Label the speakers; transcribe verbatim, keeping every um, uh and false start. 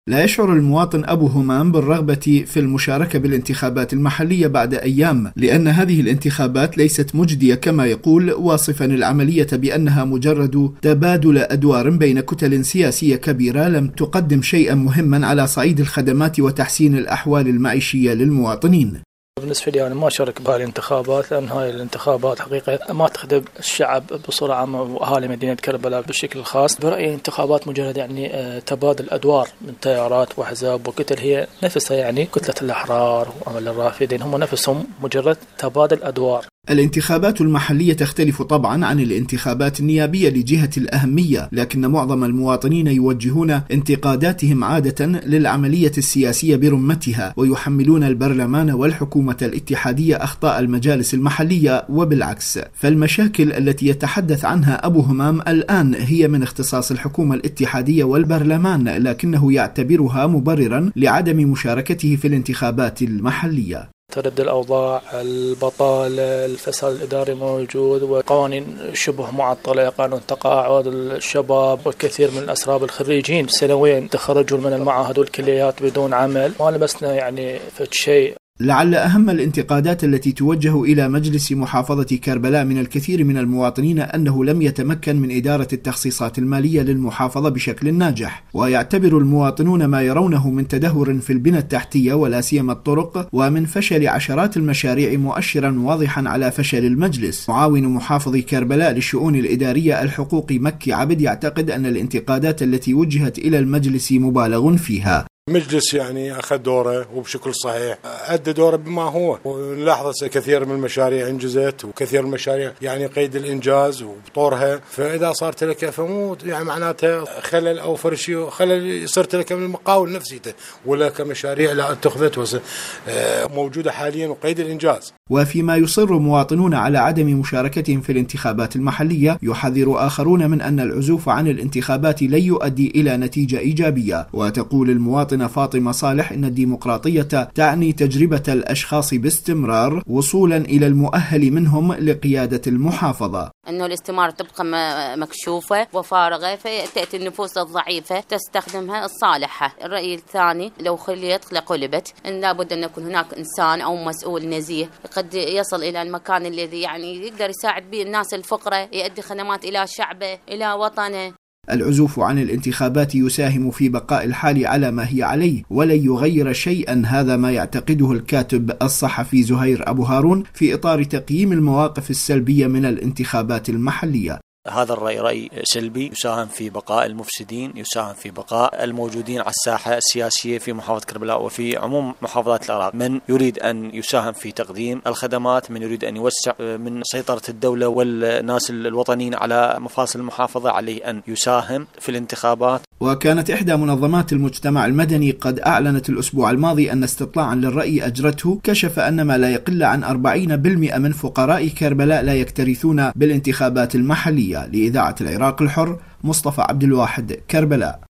Speaker 1: لا يشعر المواطن أبو همام بالرغبة في المشاركة بالانتخابات المحلية بعد أيام، لأن هذه الانتخابات ليست مجدية كما يقول، واصفا العملية بأنها مجرد تبادل أدوار بين كتل سياسية كبيرة لم تقدم شيئا مهما على صعيد الخدمات وتحسين الأحوال المعيشية للمواطنين.
Speaker 2: بالنسبة لي أنا ما أشارك بهاي الانتخابات، لأن هاي الانتخابات حقيقة ما تخدم الشعب بصورة عامة وأهالي مدينة كربلاء بشكل خاص. برأيي الانتخابات مجرد يعني تبادل أدوار من تيارات وأحزاب وكتل هي نفسها، يعني كتلة الأحرار وأمل الرافدين هم نفسهم مجرد تبادل أدوار.
Speaker 1: الانتخابات المحلية تختلف طبعا عن الانتخابات النيابية لجهة الأهمية، لكن معظم المواطنين يوجهون انتقاداتهم عادة للعملية السياسية برمتها، ويحملون البرلمان والحكومة الاتحادية أخطاء المجالس المحلية وبالعكس. فالمشاكل التي يتحدث عنها أبو همام الآن هي من اختصاص الحكومة الاتحادية والبرلمان، لكنه يعتبرها مبررا لعدم مشاركته في الانتخابات المحلية.
Speaker 2: ترد الأوضاع، البطالة، الفساد الإداري موجود، وقوانين شبه معطلة، قانون تقاعد الشباب، والكثير من الأسراب الخريجين سنويا تخرجوا من المعاهد والكليات بدون عمل. ما لمسنا يعني في شيء.
Speaker 1: لعل أهم الانتقادات التي توجه إلى مجلس محافظة كربلاء من الكثير من المواطنين أنه لم يتمكن من إدارة التخصيصات المالية للمحافظة بشكل ناجح، ويعتبر المواطنون ما يرونه من تدهور في البنى التحتية ولا سيما الطرق ومن فشل عشرات المشاريع مؤشرا واضحا على فشل المجلس. معاون محافظ كربلاء للشؤون الإدارية الحقوقي مكي عبد يعتقد أن الانتقادات التي وجهت إلى المجلس مبالغ فيها.
Speaker 3: مجلس يعني أخذ دوره وبشكل صحيح، أدى دوره بما هو، ونلاحظ كثير من المشاريع انجزت وكثير من المشاريع يعني قيد الإنجاز وبطورها. فإذا صارت لك فمو يعني معناتها خلل أو فرشي خلل صرت لك من المقاول نفسيته، ولا كمشاريع لا اتخذت موجودة حاليا وقيد الإنجاز.
Speaker 1: وفيما يصر مواطنون على عدم مشاركتهم في الانتخابات المحلية، يحذر آخرون من أن العزوف عن الانتخابات لن يؤدي إلى نتيجة إيجابية. وتقول المواطنة فاطمة صالح إن الديمقراطية تعني تجربة الأشخاص باستمرار وصولا إلى المؤهل منهم لقيادة المحافظة.
Speaker 4: أنه الاستمارة تبقى مكشوفة وفارغة، فتأتي النفوس الضعيفة تستخدمها الصالحة. الرأي الثاني لو خليت لقلبت، أن لابد أن يكون هناك إنسان أو مسؤول نزيه قد يصل إلى المكان الذي يعني يقدر يساعد به الناس الفقراء، يؤدي خدمات إلى شعبه إلى وطنه.
Speaker 1: العزوف عن الانتخابات يساهم في بقاء الحال على ما هي عليه ولن يغير شيئا، هذا ما يعتقده الكاتب الصحفي زهير أبو هارون في إطار تقييم المواقف السلبية من الانتخابات المحلية.
Speaker 5: هذا الرأي رأي سلبي يساهم في بقاء المفسدين، يساهم في بقاء الموجودين على الساحة السياسية في محافظة كربلاء وفي عموم محافظات العراق. من يريد أن يساهم في تقديم الخدمات، من يريد أن يوسع من سيطرة الدولة والناس الوطنيين على مفاصل المحافظة، عليه أن يساهم في الانتخابات.
Speaker 1: وكانت إحدى منظمات المجتمع المدني قد أعلنت الأسبوع الماضي أن استطلاعا للرأي أجرته كشف أن ما لا يقل عن أربعين بالمئة من فقراء كربلاء لا يكترثون بالانتخابات المحلية. لإذاعة العراق الحر، مصطفى عبد الواحد، كربلاء.